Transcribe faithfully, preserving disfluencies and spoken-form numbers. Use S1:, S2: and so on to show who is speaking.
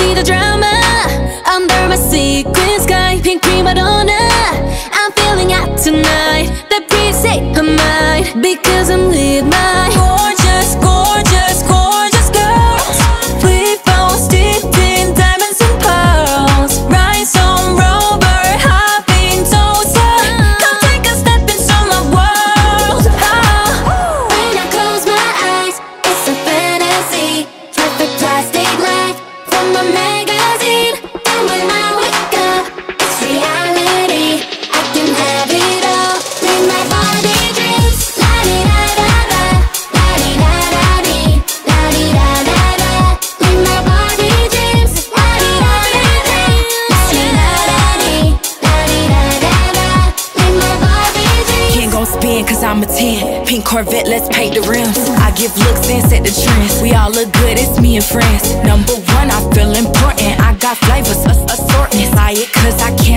S1: see the drama under my sequin sky, pink prima donna. I'm feeling hot tonight, that pretty state of mind, because I'm with my gorgeous, gorgeous, gorgeous girls. Flip phones dipped in diamonds and pearls, rhinestone rover, hopping toaster. Come take a step into my world. Oh. When I close my eyes, it's a fantasy, perfect plastic life from a magazine. And when I wake up, it's reality. I can have it all. Make my body dreams. La di da da da, la di da da dee, la di da da da. Make my body dreams. La di da da da, la di da da dee, la di da da da. Make my body dreams.
S2: Can't gon' spin cause I'm a ten. Pink Corvette, let's paint the rims. I give looks and set the trends. We all look good, it's me and friends. Number one, I feel important. I got flavors, a- assortments. Buy it cause I can